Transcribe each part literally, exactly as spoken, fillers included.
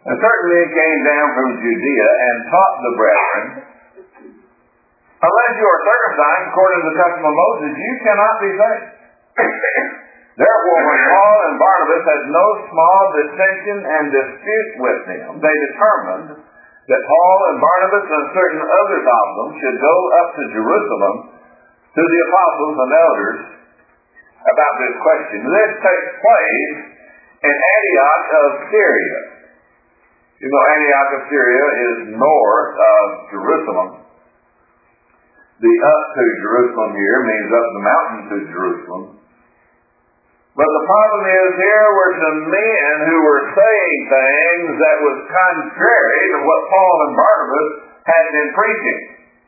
And certainly he came down from Judea and taught the brethren, unless you are circumcised according to the custom of Moses, you cannot be saved. Therefore, when Paul and Barnabas had no small dissension and dispute with them, they determined that Paul and Barnabas and certain others of them should go up to Jerusalem to the apostles and elders about this question. This takes place in Antioch of Syria. You know, Antioch of Syria is north of Jerusalem. The up to Jerusalem here means up the mountain to Jerusalem. But the problem is, here were some men who were saying things that was contrary to what Paul and Barnabas had been preaching.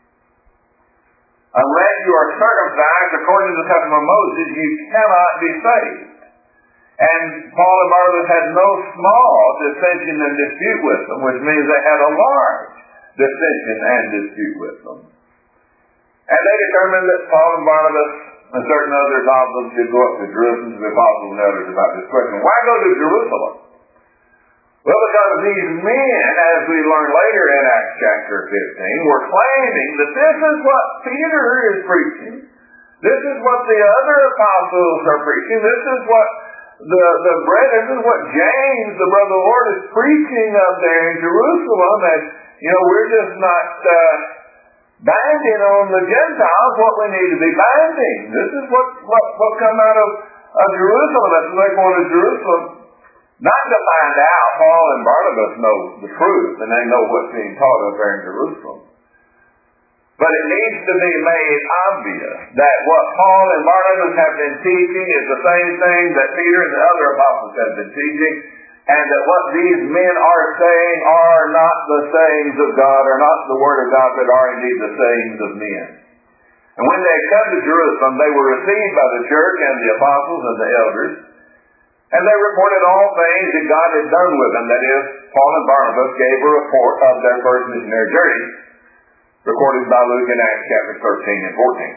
Unless you are circumcised according to the custom of Moses, you cannot be saved. And Paul and Barnabas had no small dissension and dispute with them, which means they had a large dissension and dispute with them. And they determined that Paul and Barnabas and certain others of them should go up to Jerusalem to the apostles and elders about this question. Why go to Jerusalem? Well, because these men, as we learn later in Acts chapter fifteen, were claiming that this is what Peter is preaching. This is what the other apostles are preaching. This is what the, the bread, this is what James, the brother of the Lord, is preaching up there in Jerusalem. And, you know, we're just not uh, binding on the Gentiles what we need to be binding. This is what, what, what come out of, of Jerusalem. That's why they're going to Jerusalem. Not to find out. Paul and Barnabas know the truth, and they know what's being taught up there in Jerusalem. But it needs to be made obvious that what Paul and Barnabas have been teaching is the same thing that Peter and the other apostles have been teaching, and that what these men are saying are not the sayings of God, are not the Word of God, but are indeed the sayings of men. And when they come to Jerusalem, they were received by the church and the apostles and the elders, and they reported all things that God had done with them. That is, Paul and Barnabas gave a report of their first missionary journey, recorded by Luke in Acts chapter thirteen and fourteen.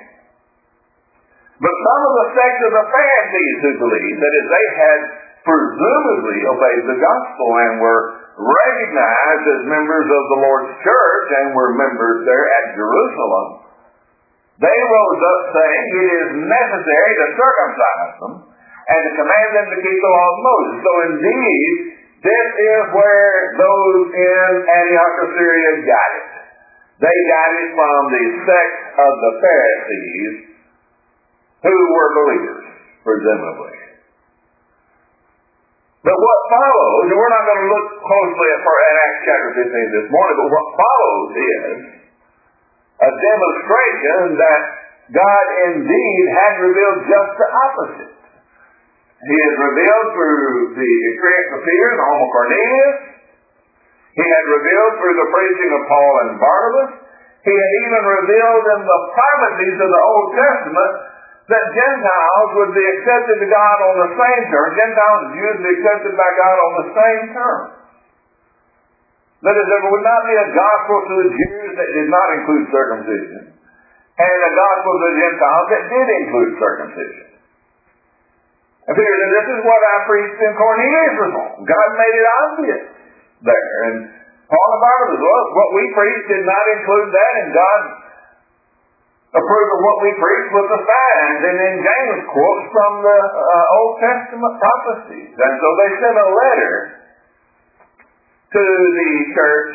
But some of the sect of the Pharisees who believed that if they had presumably obeyed the gospel and were recognized as members of the Lord's church and were members there at Jerusalem, they rose up saying it is necessary to circumcise them and to command them to keep the law of Moses. So indeed, this is where those in Antioch of Syria got it. They got it from the sect of the Pharisees who were believers, presumably. But what follows, and we're not going to look closely at Acts chapter fifteen this morning, but what follows is a demonstration that God indeed had revealed just the opposite. He has revealed through the experience of Peter in the home of Cornelius. He had revealed through the preaching of Paul and Barnabas. He had even revealed in the prophecies of the Old Testament that Gentiles would be accepted to God on the same terms. Gentiles and Jews would be accepted by God on the same terms. That is, there would not be a gospel to the Jews that did not include circumcision, and a gospel to the Gentiles that did include circumcision. And Peter said, this is what I preached in Cornelius' home. God made it obvious there. And Paul and Barnabas, well, what we preached did not include that, and God approved of what we preached with the signs. And then James quotes from the uh, Old Testament prophecies. And so they sent a letter to the church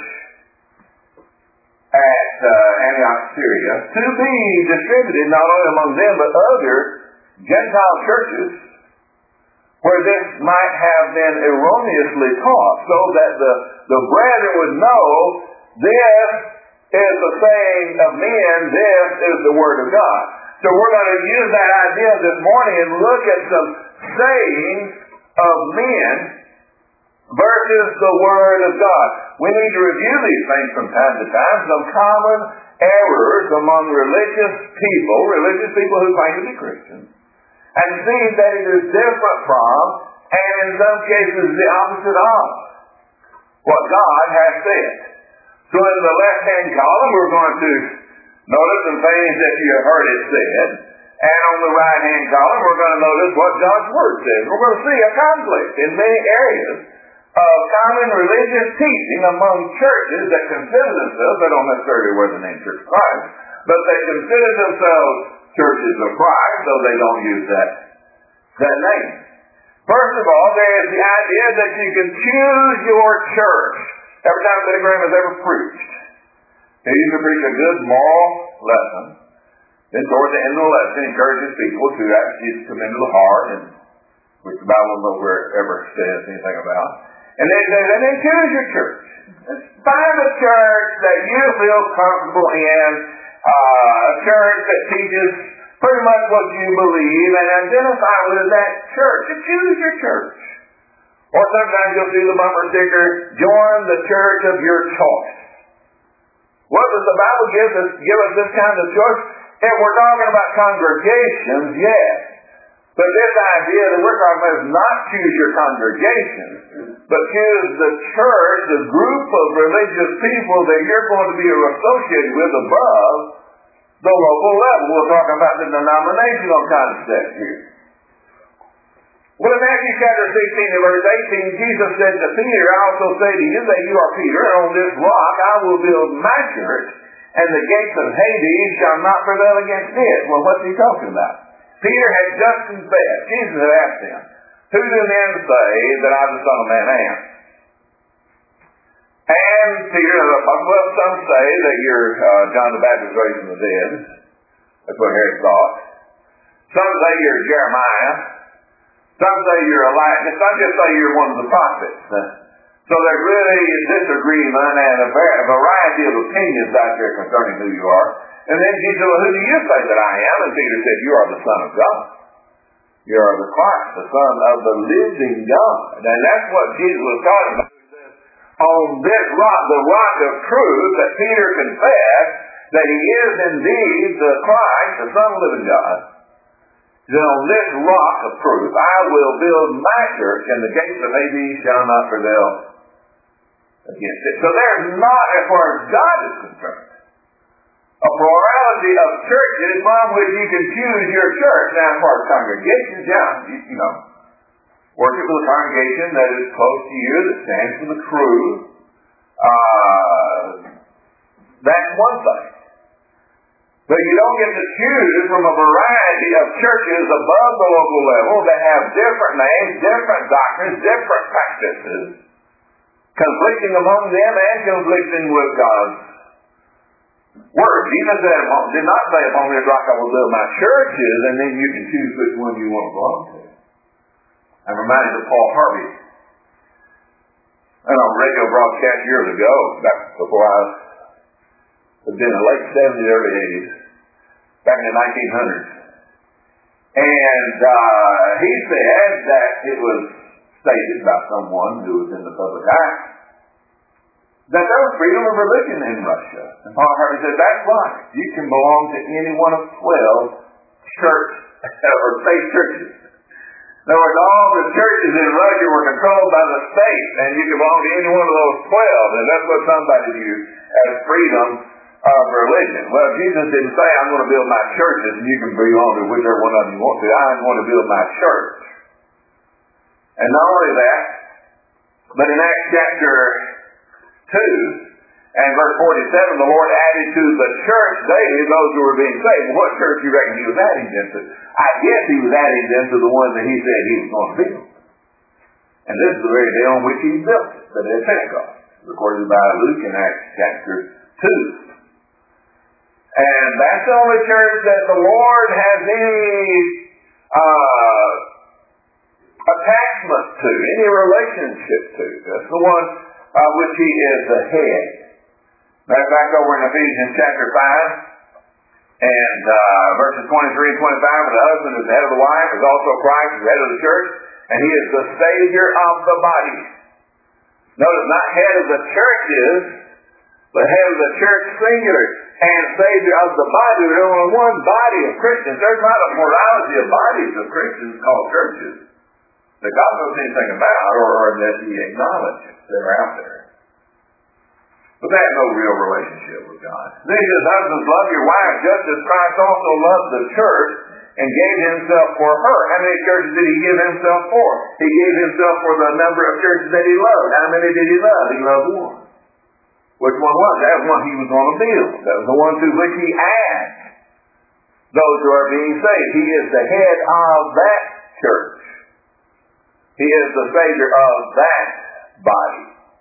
at uh, Antioch, Syria, to be distributed not only among them, but other Gentile churches, where this might have been erroneously taught, so that the, the brethren would know this is the saying of men, this is the Word of God. So we're going to use that idea this morning and look at some sayings of men versus the Word of God. We need to review these things from time to time, some common errors among religious people, religious people who claim to be Christians, and see that it is different from, and in some cases the opposite of, what God has said. So in the left-hand column we're going to notice some things that you have heard it said, and on the right-hand column we're going to notice what God's Word says. We're going to see a conflict in many areas of common religious teaching among churches that consider themselves, they don't necessarily wear the name Church of Christ, but they consider themselves churches of Christ, so they don't use that, that name. First of all, there is the idea that you can choose your church. Every time Billy Graham has ever preached, he used to preach a good moral lesson. Then toward the end of the lesson, he encourages people to actually come into the heart, and which the Bible nowhere ever says anything about. And then he says, and then choose your church. Find a church that you feel comfortable in, uh, a church that teaches pretty much what you believe, and identify with that church. And choose your church. Or sometimes you'll see the bumper sticker, join the church of your choice. What does the Bible give us, give us this kind of choice? If we're talking about congregations, yes. But this idea that we're talking about is not choose your congregation, but choose the church, the group of religious people that you're going to be associated with above the local level. We're talking about the denominational concept here. Well, in Matthew chapter sixteen and verse eighteen, Jesus said to Peter, I also say to you that you are Peter, and on this rock I will build my church, and the gates of Hades shall not prevail against it. Well, what's he talking about? Peter had just confessed. Jesus had asked him, who do men say that I, the Son of Man, am? And Peter, well, some say that you're uh, John the Baptist raised from the dead. That's what Herod thought. Some say you're Jeremiah. Some say you're Elijah. Some just say you're one of the prophets. So there's really a disagreement and a variety of opinions out there concerning who you are. And then Jesus said, well, who do you say that I am? And Peter said, you are the Son of God. You are the Christ, the Son of the living God. And that's what Jesus was talking about. On this rock, the rock of truth, that Peter confessed that he is indeed the Christ, the Son of the living God. Then on this rock of truth, I will build my church, and the gates of Hades shall not prevail against it. So there's not, as far as God is concerned, a plurality of churches from which you can choose your church. Now, as far as congregations, yeah, you, you know, worship with a congregation that is close to you, that stands for the truth. Uh, that's one thing. But you don't get to choose from a variety of churches above the local level that have different names, different doctrines, different practices, conflicting among them and conflicting with God's Word. Jesus said, did not say, upon this rock I will build my churches, and then you can choose which one you want to belong to. I'm reminded of Paul Harvey. And on a radio broadcast years ago, back before I was in the late seventies, early eighties, back in the nineteen hundreds. And uh, he said that it was stated by someone who was in the public eye that there was freedom of religion in Russia. And Paul Harvey said, that's right. You can belong to any one of twelve church or state churches. In other words, all the churches in Russia were controlled by the state, and you can belong to any one of those twelve, and that's what somebody viewed as freedom of religion. Well, Jesus didn't say, I'm going to build my churches, and you can belong to whichever one of them you want to. I'm going to build my church. And not only that, but in Acts chapter two and verse forty-seven, the Lord added to the church daily those who were being saved. Well, what church do you reckon he was adding them to? I guess he was adding them to the one that he said he was going to build. And this is the very day on which he built it, the day of Pentecost, recorded by Luke in Acts chapter two. And that's the only church that the Lord has any uh, attachment to, any relationship to. That's the one uh, which he is the head. Back, back over in Ephesians chapter five and uh, verses twenty-three and twenty-five, the husband is the head of the wife, is also Christ, is the head of the church, and he is the Savior of the body. Notice, not head of the churches, but head of the church singular, and Savior of the body. There's only one body of Christians. There's not a plurality of bodies of Christians called churches that God knows anything about, or, or that he acknowledges that are out there. But they have no real relationship with God. Then he says, husbands, love your wife just as Christ also loved the church and gave himself for her. How many churches did he give himself for? He gave himself for the number of churches that he loved. How many did he love? He loved one. Which one was? That was one he was going to build. That was the one to which he adds those who are being saved. He is the head of that church. He is the Savior of that body.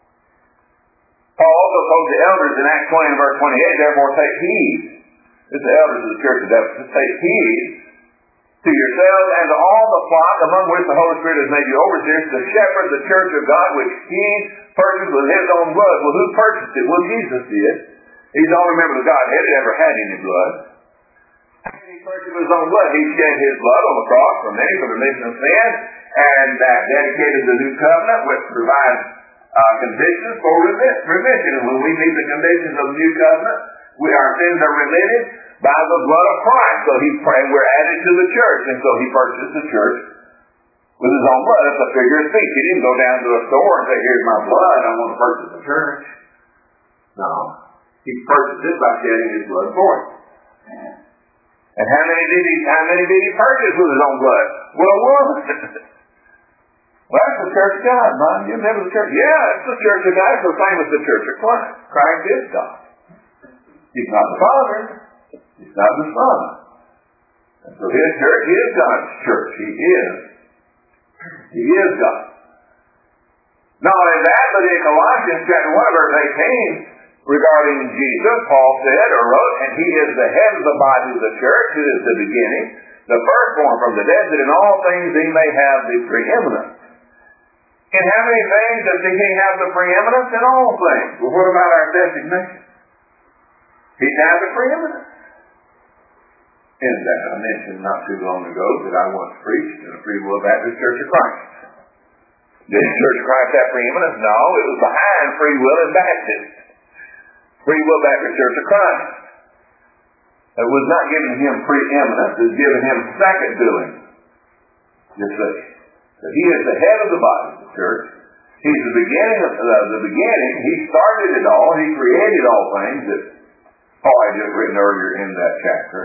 Paul also told the elders in Acts twenty and verse twenty-eight, therefore take heed. It's the elders of the church of Ephesus. Take heed to yourselves and to all the flock among which the Holy Spirit has made you overseers to shepherd the church of God which he purchased with his own blood. Well, who purchased it? Well, Jesus did. He's the only member of the Godhead that ever had any blood. And he purchased with his own blood. He shed his blood on the cross for many for the remission of sin, and that dedicated the new covenant, which provides uh, conditions for remission. And when we meet the conditions of the new covenant, we, our sins are remitted by the blood of Christ. So he's praying we're added to the church, and so he purchased the church with his own blood. That's a figure of speech. He didn't go down to a store and say, here's my blood, I want to purchase the church. No. He purchased it by shedding his blood for it. And how many did he how many did he purchase with his own blood? Well, one. Well, that's the church of God, man. You remember the church? Yeah, it's the church of God. It's the same as the church of Christ. Christ is God. He's not the Father. He's not the Son. And so his church is God's church. He is. He is God. Not only that, but in Colossians chapter one, verse eighteen, regarding Jesus, Paul said or wrote, and he is the head of the body of the church, who is the beginning, the firstborn from the dead, that in all things he may have the preeminence. In how many things does he have the preeminence? In all things. Well, what about our designation? He has the preeminence. In that I mentioned not too long ago that I once preached in the Free Will Baptist Church of Christ. Did the Church of Christ have preeminence? No, it was behind Free Will and Baptist. Free Will Baptist Church of Christ. It was not giving him preeminence, it was giving him second billing. You see. So he is the head of the body of the church. He's the beginning of uh, the beginning. He started it all. He created all things that Paul had just written earlier in that chapter.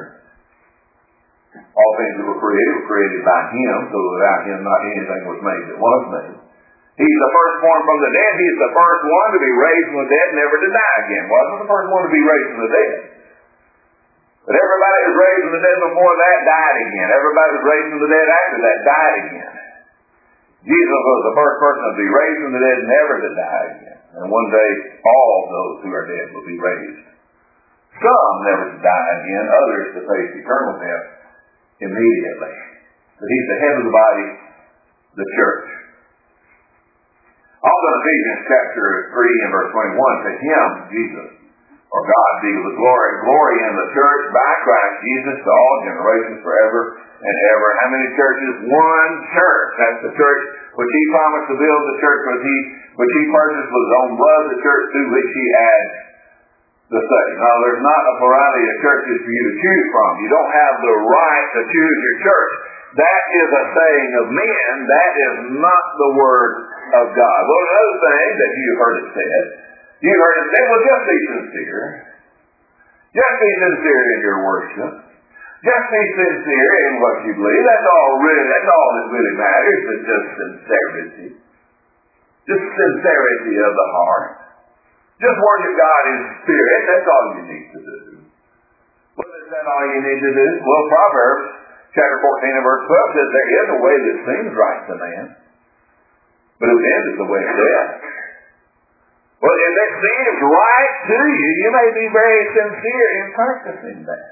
All things that were created were created by him, so without him not anything was made that was made. He's the firstborn from the dead. He's the first one to be raised from the dead, never to die again. Wasn't the first one to be raised from the dead. But everybody who was raised from the dead before that died again. Everybody who was raised from the dead after that died again. Jesus was the first person to be raised from the dead, never to die again. And one day, all those who are dead will be raised. Some never to die again, others to face eternal death immediately. But he's the head of the body, the church. Also in Ephesians chapter three and verse twenty-one, to him, Jesus, or God, be the glory, glory in the church by Christ Jesus to all generations forever and ever. How many churches? One church. That's the church which he promised to build, the church which he, which he purchased with his own blood, the church to which he adds the saved. Now, there's not a variety of churches for you to choose from. You don't have the right to choose your church. That is a saying of men. That is not the word of God. Well, another thing that you've heard it said, you've heard it said, well, just be sincere. Just be sincere in your worship. Just be sincere in what you believe. That's all really, that's all that really matters, is just sincerity. Just sincerity of the heart. Just worship God in spirit. That's all you need to do. Well, is that all you need to do? Well, Proverbs chapter fourteen and verse twelve says, there is a way that seems right to man, but whose end is the way of death. Well, if that seems right to you, you may be very sincere in practicing that.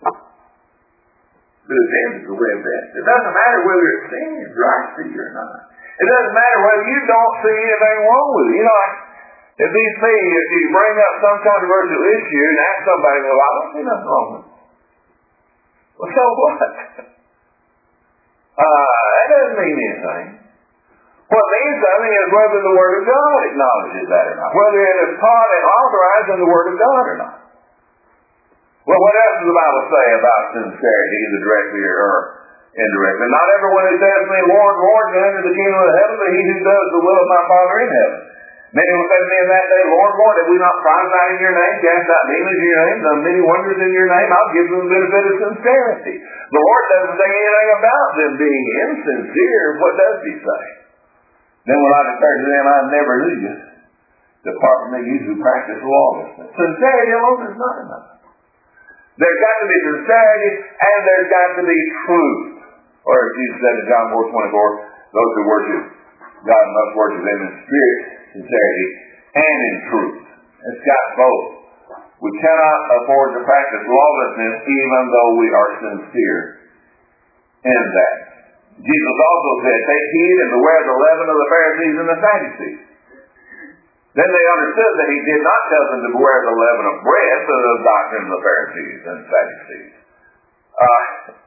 But whose end is the way of death. It doesn't matter whether it seems right to you or not. It doesn't matter whether you don't see anything wrong with it. You know, if these things, if you bring up some controversial issue and ask somebody, well, I don't see nothing wrong with it. Well, so what? Uh, that doesn't mean anything. What means something is whether the Word of God acknowledges that or not. Whether it is taught and authorized in the Word of God or not. Well, what else does the Bible say about sincerity, either directly or indirectly? Not everyone who says to me, Lord, Lord, can enter the kingdom of heaven, but he who does the will of my Father in heaven. Many will say to me in that day, Lord, Lord, have we not prophesied in your name, cast out demons in your name, done many wonders in your name? I'll give them the benefit of sincerity. The Lord doesn't say anything about them being insincere. What does he say? Then will I declare to them, I never knew you. Depart from me, you who practice lawlessness. Sincerity alone is not enough. There's got to be sincerity, and there's got to be truth. Or as Jesus said in John four twenty-four, those who worship God must worship him in spirit, sincerity, and in truth. It's got both. We cannot afford to practice lawlessness even though we are sincere in that. Jesus also said, take heed and beware the leaven of the Pharisees and the Sadducees. Then they understood that he did not tell them to beware the leaven of bread, but the doctrine of the Pharisees and Sadducees. Uh,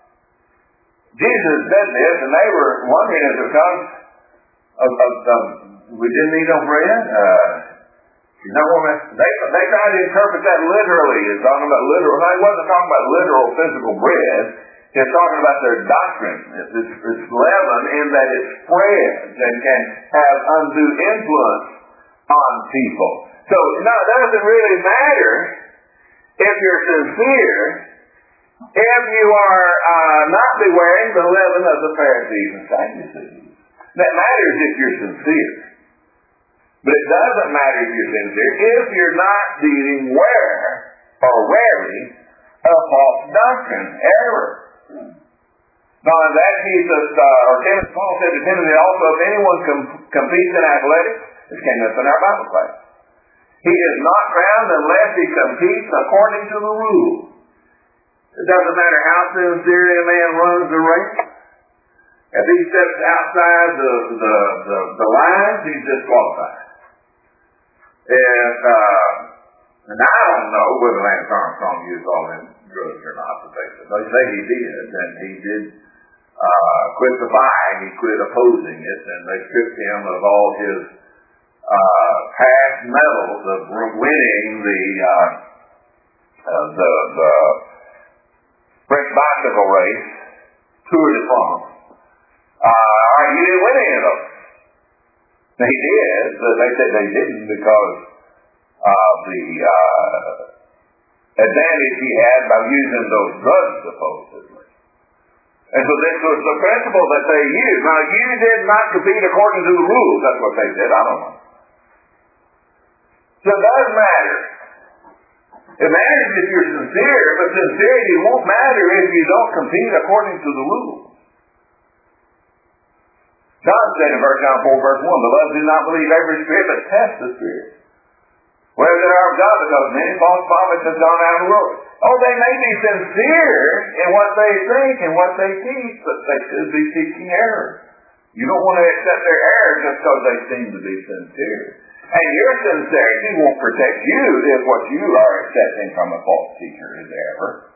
Jesus said this, and they were wondering if it comes of, of, of we didn't eat no bread. Uh, you know, they, they tried to interpret that literally. It's talking about literal. No, he wasn't talking about literal physical bread. He's talking about their doctrine. It's, it's, it's leaven in that it spreads and can have undue influence on people. So no, it doesn't really matter if you're sincere, if you are uh, not bewaring the leaven of the Pharisees and Sadducees. That matters if you're sincere. But it doesn't matter if you're sincere if you're not dealing where or wary of false doctrine, error. Now in that Jesus, uh, or Timothy, Paul said to Timothy also, if anyone com- competes in athletics, this came up in our Bible class, he is not crowned unless he competes according to the rule. It doesn't matter how sincerely a man runs the race. If he steps outside the, the, the, the lines, he's disqualified. If, uh, and I don't know whether Lance Armstrong used all them drugs or not, but they, they say he did, and he did uh, quit defying, he quit opposing it, and they stripped him of all his uh, past medals of winning the, uh, uh, the, the French bicycle race, Tour de France. Uh, he didn't win any of those. They did, but they said they didn't because of the uh, advantage he had by using those drugs, supposedly. And so this was the principle that they used. Now, you did not compete according to the rules. That's what they said. I don't know. So it does matter. It matters if you're sincere, but sincerity won't matter if you don't compete according to the rules. John said in First John four, verse one, beloved, do not believe every spirit, but test the spirit. Whether they are of God, because many false prophets have gone out of the world. Oh, they may be sincere in what they think and what they teach, but they could be teaching error. You don't want to accept their error just because they seem to be sincere. And your sincerity won't protect you if what you are accepting from a false teacher is error.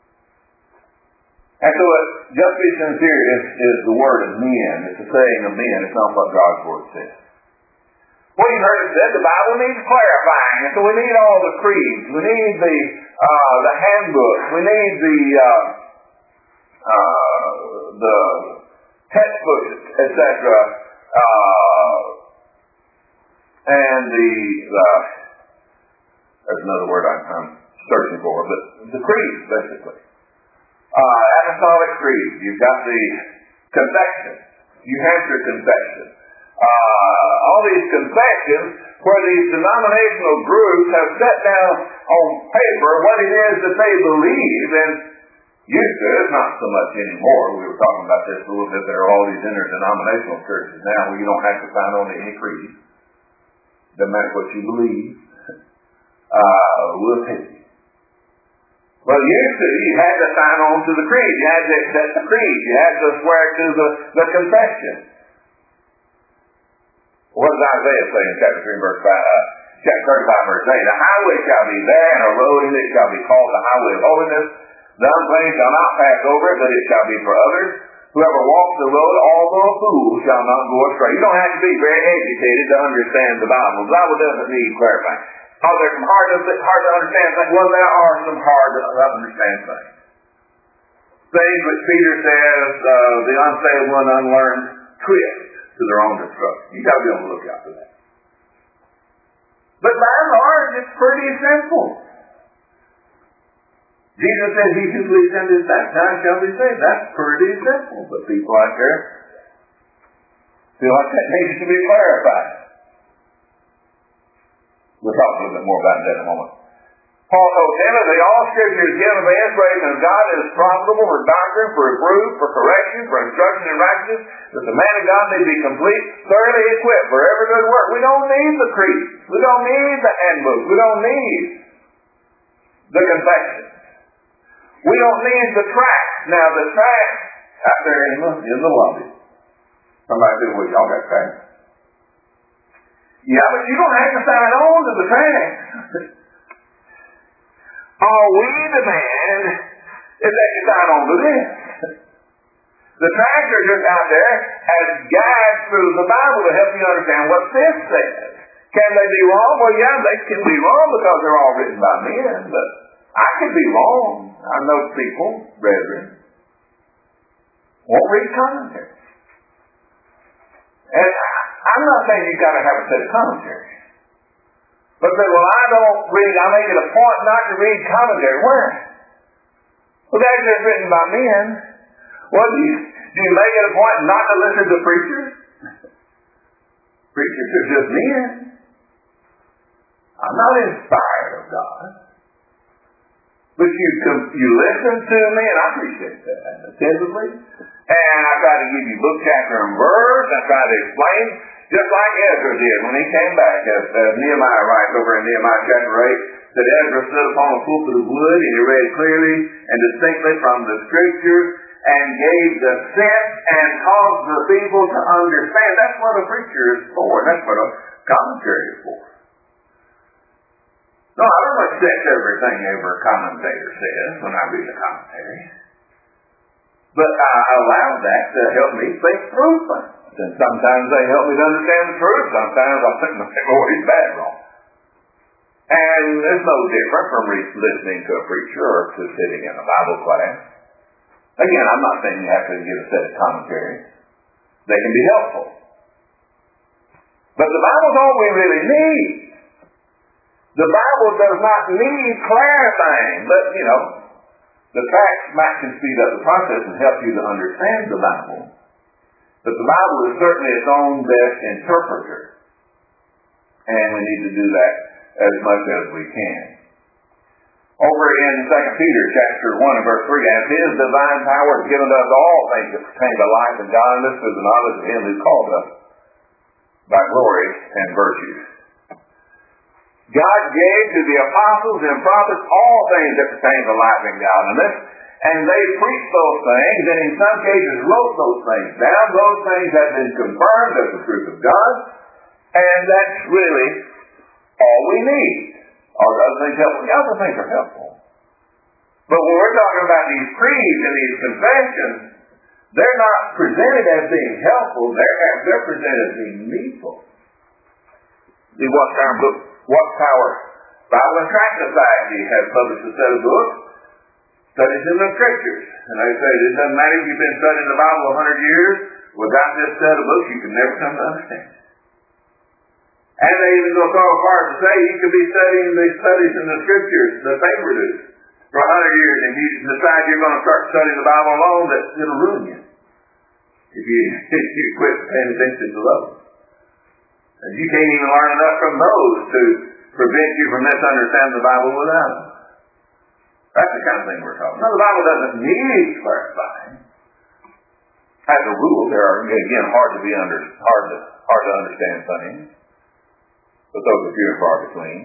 And so it, just be sincere is, is the word of men. It's a saying of men. It's not what God's word says. Well, you've heard it said the Bible needs clarifying. And so we need all the creeds. We need the uh, the handbook. We need the uh, uh, the textbooks, et cetera. Uh, and the uh, there's another word I'm, I'm searching for, but the creeds, basically. Uh, apostolic creed. You've got the confession. You have your confession. Uh, all these confessions where these denominational groups have set down on paper what it is that they believe, and used to, it's not so much anymore. We were talking about this a little bit. There are all these interdenominational churches now where you don't have to sign on to any creed. Doesn't matter what you believe. Uh, we'll take you. Well, used to, you had to sign on to the creed. You had to accept the creed. You had to swear to the, the confession. What does Isaiah say in chapter three, verse five, uh, chapter thirty-five, verse eight? The highway shall be there, and a road in it shall be called the highway of holiness. The unclean shall not pass over it, but it shall be for others. Whoever walks the road, although a fool, shall not go astray. You don't have to be very educated to understand the Bible. The Bible doesn't need clarifying. Are there some hard to, hard to understand things? Well, there are some hard to understand things. Things which Peter says, uh, the unsaved one unlearned twist to their own destruction. You've got to be on the lookout for that. But by and large, it's pretty simple. Jesus said, he who believes and is baptized shall be saved. That's pretty simple. But people out there feel like that needs to be clarified. We'll talk a little bit more about that in a moment. Paul told Timothy, all Scripture is given by inspiration of God and is profitable for doctrine, for reproof, for correction, for instruction in righteousness, that the man of God may be complete, thoroughly equipped for every good work. We don't need the creed. We don't need the handbook. We don't need the confession. We don't need the track. Now the track out there in the, in the lobby. Somebody said, well, y'all got tracks. Yeah, but you don't have to sign on to the track. All we demand is that you sign on to this. The tracks are just out there as guides through the Bible to help you understand what this says. Can they be wrong? Well, yeah, they can be wrong because they're all written by men, but I could be wrong. I know people, brethren, won't read commentaries. And I'm not saying you've got to have a set of commentaries. But say, well, I don't read, I make it a point not to read commentary. Where? Well, that's just written by men. Well, do you, do you make it a point not to listen to preachers? Preachers are just men. I'm not inspired of God. But you you listen to me, and I appreciate that attentively. And I try to give you book, chapter, and verse. I try to explain, just like Ezra did when he came back. As, as Nehemiah writes over in Nehemiah chapter eight, that Ezra stood upon a pulpit of wood, and he read clearly and distinctly from the Scriptures, and gave the sense and caused the people to understand. That's what a preacher is for. That's what a commentary is for. No, I don't accept everything every commentator says when I read a commentary. But I allow that to help me think through things. And sometimes they help me to understand the truth. Sometimes I think, oh, he's bad wrong. And it's no different from listening to a preacher or to sitting in a Bible class. Again, I'm not saying you have to get a set of commentaries. They can be helpful. But the Bible's all we really need. The Bible does not need clarifying, but, you know, the facts might can speed up the process and help you to understand the Bible. But the Bible is certainly its own best interpreter. And we need to do that as much as we can. Over in Second Peter chapter one and verse three, as his divine power has given us all things that pertain to life and godliness through the knowledge of him who called us by glory and virtues. God gave to the apostles and prophets all things that pertain to life and godliness, and they preached those things, and in some cases wrote those things down. Those things have been confirmed as the truth of God, and that's really all we need. Are other things helpful? The other things are helpful. But when we're talking about these creeds and these confessions, they're not presented as being helpful, they're, they're presented as being needful. The What Power book, What Power Bible and Tract Society has published a set of books, Studies in the Scriptures. And they say it doesn't matter if you've been studying the Bible a hundred years, without this set of books you can never come to understand it. And they even go so far as to say you could be studying these studies in the Scriptures that they produce for a hundred years, and you decide you're going to start studying the Bible alone, that it'll ruin you. If you, if you quit paying attention to those. And you can't even learn enough from those to prevent you from misunderstanding the Bible without them. That's the kind of thing we're talking about. No, the Bible doesn't need clarifying. As a rule, there are, again, hard to be under, hard to, hard to understand things. But those are few and far between.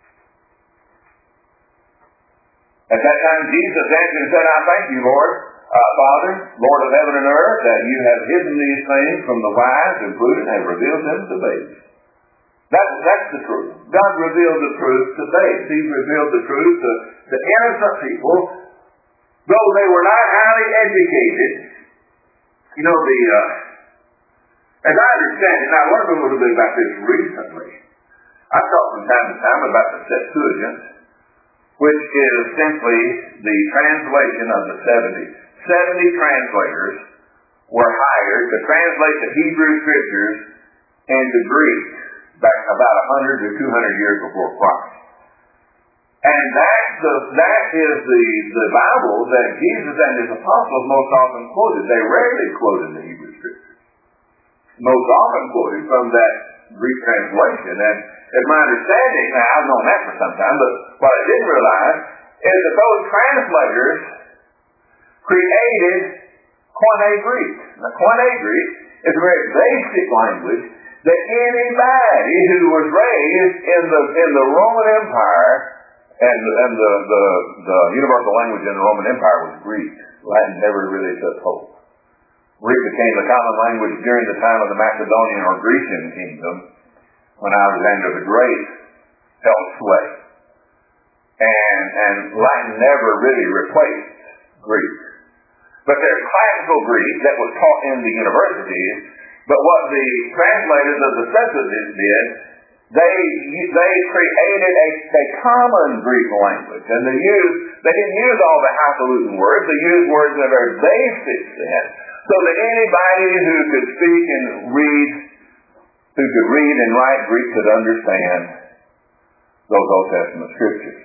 At that time, Jesus answered and said, I thank you, Lord, uh, Father, Lord of heaven and earth, that you have hidden these things from the wise and prudent and have revealed them to babes. That, that's the truth. God revealed the truth to babes. He revealed the truth to, to innocent people, though they were not highly educated. You know, the, uh, as I understand it, now I learned a little bit about this recently. I talk from time to time about the Septuagint, which is simply the translation of the seventy. Seventy translators were hired to translate the Hebrew Scriptures into Greek. back about one hundred to two hundred years before Christ. And that's the, that is the, the Bible that Jesus and his apostles most often quoted. They rarely quoted the Hebrew Scriptures. Most often quoted from that Greek translation. And it's my understanding, now I've known that for some time, but what I didn't realize is that those translators created Koine Greek. Now, Koine Greek is a very basic language that anybody who was raised in the in the Roman Empire, and and the, the the universal language in the Roman Empire was Greek. Latin never really took hold. Greek became the common language during the time of the Macedonian or Grecian kingdom, when Alexander the Great held sway. And, and Latin never really replaced Greek. But there's classical Greek that was taught in the universities, but what the translators of the Septuagint did, they they created a, a common Greek language. And they used, they didn't use all the highfalutin words, they used words in a very basic sense, so that anybody who could speak and read, who could read and write Greek could understand those Old Testament scriptures.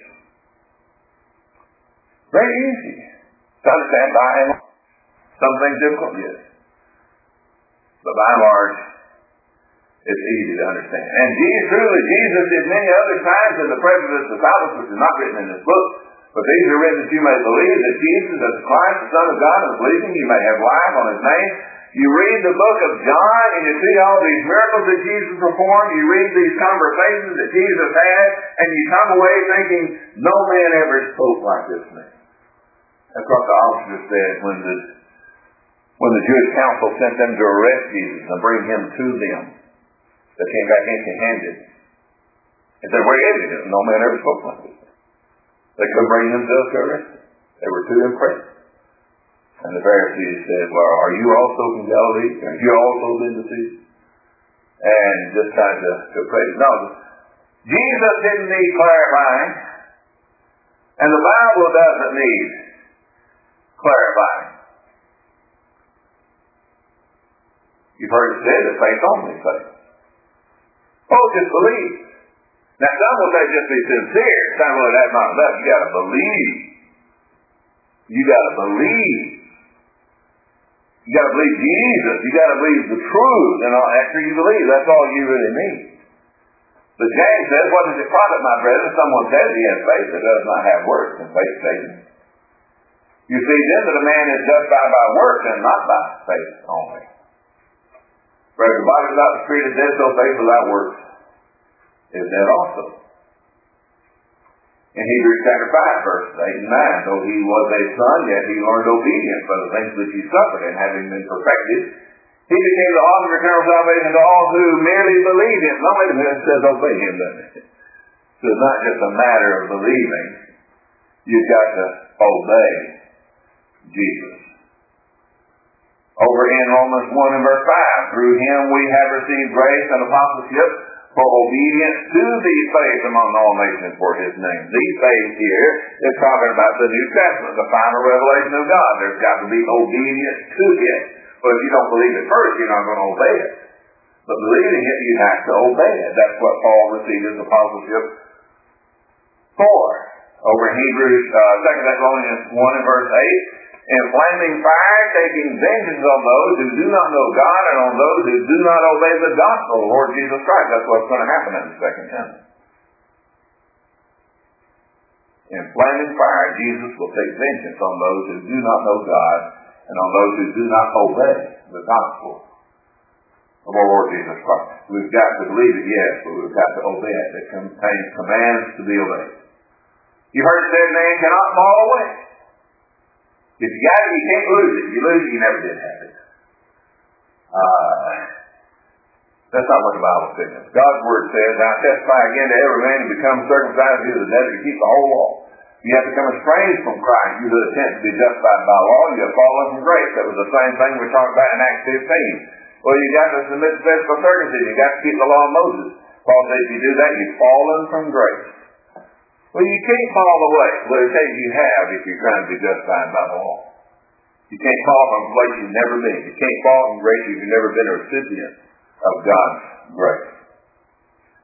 Very easy to understand by and large. Some things difficult, yes. But by and large, it's easy to understand. And Jesus, truly, Jesus did many other signs in the presence of his disciples, which is not written in this book, but these are written that you may believe that Jesus is Christ, the Son of God, and believing you may have life on his name. You read the book of John, and you see all these miracles that Jesus performed. You read these conversations that Jesus had, and you come away thinking, no man ever spoke like this man. That's what the officer said when the when the Jewish council sent them to arrest Jesus and bring him to them. They came back empty-handed. And said, where is he? No man ever spoke like this. They couldn't bring themselves to arrest him. They were too impressed. And the Pharisees said, well, are you also from Galilee? Have you also been to see? And just tried to, to praise. No, Jesus didn't need clarifying. And the Bible doesn't need clarifying. You've heard it said that faith only faith. Oh, just believe. Now some will say just be sincere. Some will say that's not enough. You gotta believe. You gotta believe. You gotta believe Jesus. You gotta believe the truth. And after you believe, that's all you really need. But James says, what does it profit, my brethren? Someone says he has faith that does not have works, and faith saving. You see then that a man is justified by works and not by faith only. For if the body without the spirit is dead, so faith without works is dead also. In Hebrews chapter five, verses eight and nine, though he was a son, yet he learned obedience for the things which he suffered, and having been perfected, he became the author of eternal salvation to all who merely believe him. No, wait a minute, it says obey him, doesn't it? So it's not just a matter of believing. You've got to obey Jesus. Over in Romans one and verse five, through him we have received grace and apostleship for obedience to the faith among all nations for his name. The faith here is talking about the New Testament, the final revelation of God. There's got to be obedience to it. But if you don't believe it first, you're not going to obey it. But believing it, you have to obey it. That's what Paul received his apostleship for. Over in Hebrews, uh, Second Thessalonians one and verse eight, in flaming fire, taking vengeance on those who do not know God and on those who do not obey the gospel of the Lord Jesus Christ. That's what's going to happen in the second coming. In flaming fire, Jesus will take vengeance on those who do not know God and on those who do not obey the gospel of our Lord Jesus Christ. We've got to believe it, yes, but we've got to obey it. It contains commands to be obeyed. You heard it said, man cannot fall away. If you got it, you can't lose it. If you lose it, you never did have it. Uh, that's not what the Bible says. God's Word says, I testify again to every man who becomes circumcised to the desert to keep the whole law. You have become estranged from Christ. You that attempt to be justified by law, you have fallen from grace. That was the same thing we talked about in Acts fifteen. Well, you got to submit to physical circumcision. You got to keep the law of Moses. Paul says if you do that, you've fallen from grace. Well, you can't fall away. Well, it says you have if you're trying to be justified by the law. You can't fall from a place you've never been. You can't fall from grace if you've never been a recipient of God's grace.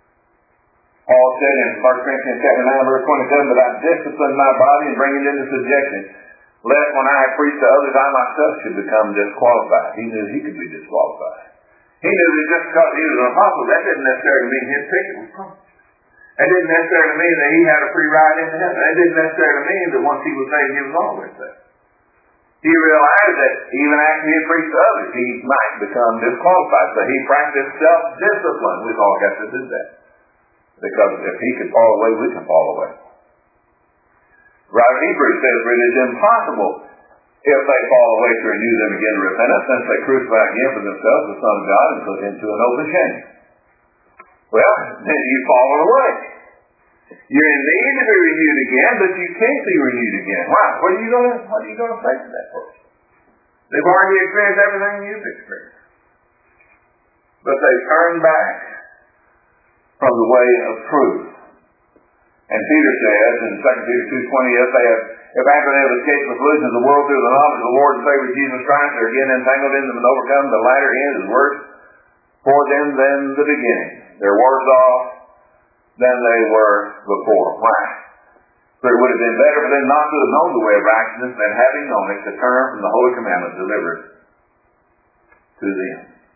said in First Corinthians chapter nine, verse twenty-seven, "But I discipline my body and bring it into subjection, lest when I have preached to others, I myself should become disqualified." He knew he could be disqualified. He knew that just because he was an apostle, that didn't necessarily mean his ticket was promised. That didn't necessarily mean that he had a free ride into heaven. That didn't necessarily mean that once he was saved, he was always saved. He realized that even after he had preached to others, he might become disqualified. So he practiced self-discipline. We've all got to do that. Because if he could fall away, we can fall away. Right? Hebrews says that it is impossible if they fall away to renew them again to repentance, since they crucify again for themselves the Son of God and put him to an open shame. Well, then you've fallen away. You're in need to be renewed again, but you can't be renewed again. Why? What are you going to, what are you going to say to that person? They've already experienced everything you've experienced. But they turn back from the way of truth. And Peter says in Second Peter two twenty, if they have, if after they have escaped the pollution of the world through the knowledge of the Lord and Savior Jesus Christ, they're again entangled in them and overcome, the latter end is worse for them than the beginning. They're worse off than they were before. Why? For it would have been better for them not to have known the way of righteousness than having known it to turn from the holy commandment delivered to them.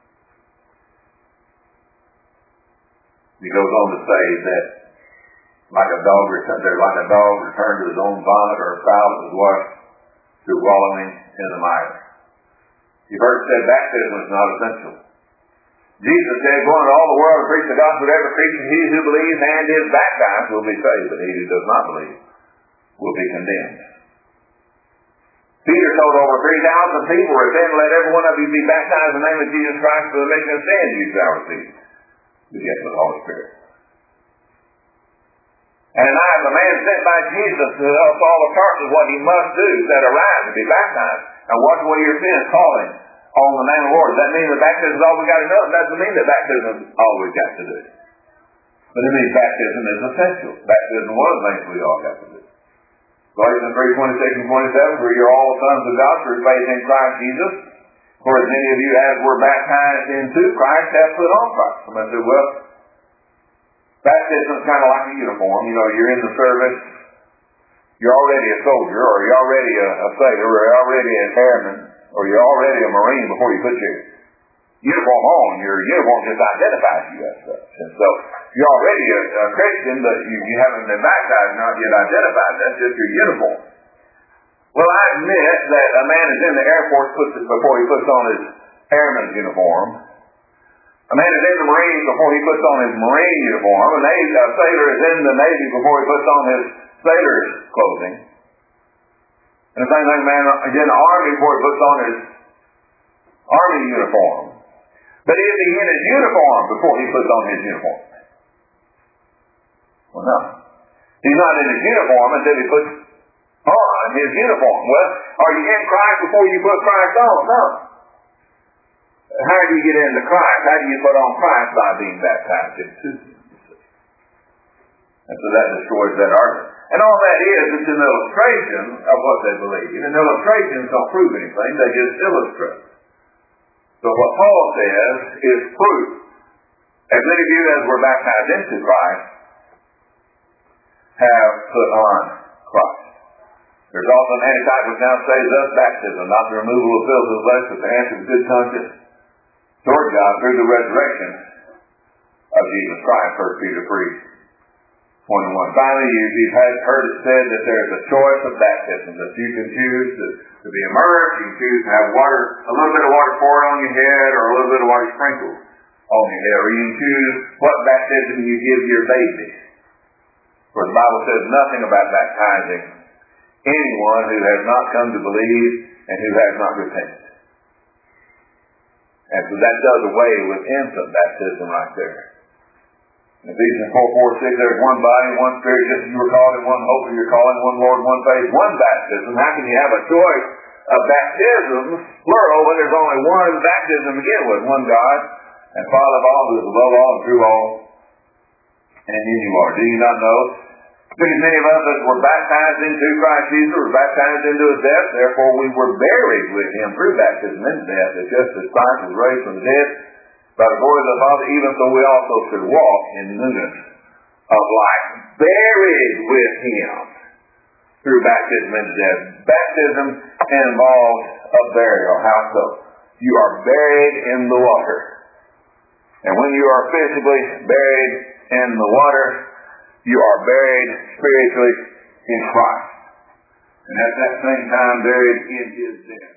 He goes on to say that like a dog returned, they're like a dog returned to his own vomit, or a fowl that was washed through wallowing in the mire. You've heard it said baptism is not essential. Jesus said, "Go into all the world and preach the gospel to every creature. He who believes and is baptized will be saved, but he who does not believe will be condemned." Peter told over three thousand people, "Repent and let every one of you be baptized in the name of Jesus Christ for the remission of sins, you shall receive the gift of the Holy Spirit." Ananias, a man sent by Jesus to help Saul of Tarsus what he must do, said, "Arise and be baptized, and wash away your sins, calling on the name of the Lord." Does that mean that baptism is all we got to know? It doesn't mean that baptism is all we've got to do. But it means baptism is essential. Baptism is one of the things we all got to do. Galatians three twenty-six and twenty-seven, "For you're all sons of God through faith in Christ Jesus. For as many of you as were baptized into Christ have put on Christ." Somebody said, "Well, baptism is kind of like a uniform. You know, you're in the service, you're already a soldier, or you're already a, a sailor, or you're already an airman, or you're already a Marine before you put your uniform on. Your uniform just identifies you as such. And so you're already a, a Christian, but you, you haven't been baptized, not yet identified. That's just your uniform. Well, I admit that a man is in the Air Force puts it before he puts on his airman's uniform. A man is in the Marines before he puts on his Marine uniform. A, Navy, a sailor is in the Navy before he puts on his sailor's clothing. And the same thing, man is in the Army before he puts on his Army uniform. But is he in his uniform before he puts on his uniform? Well, no. He's not in his uniform until he puts on his uniform. Well, are you in Christ before you put Christ on? No. How do you get into Christ? How do you put on Christ? By being baptized into him. And so that destroys that argument. And all that is, it's an illustration of what they believe. And illustrations don't prove anything, they just illustrate. So what Paul says is proof. As many of you as were baptized into Christ have put on Christ. There's also an antitype which now says thus baptism, not the removal of filthy flesh, but the answer of good conscience toward God through the resurrection of Jesus Christ. First Peter three twenty-one. Finally, you, you've had, heard it said that there's a choice of baptism, that you can choose to, to be immersed, you can choose to have water, a little bit of water poured on your head, or a little bit of water sprinkled on your head, or you can choose what baptism you give your baby. For the Bible says nothing about baptizing anyone who has not come to believe and who has not repented. And so that does away with infant baptism right there. In Ephesians four, four, six, there's one body, one spirit, just as you were called in one hope of your calling, one Lord, one faith, one baptism. How can you have a choice of baptisms, plural, when there's only one baptism to begin with? One God and Father of all, who is above all and through all, and in you are. Do you not know? Because many of us that were baptized into Christ Jesus were baptized into his death, therefore we were buried with him through baptism into death, that just as Christ was raised from the dead by the glory of the Father, even so we also should walk in newness of life, buried with him through baptism into death. Baptism involves a burial. How so? You are buried in the water. And when you are physically buried in the water, you are buried spiritually in Christ. And at that same time buried in his death.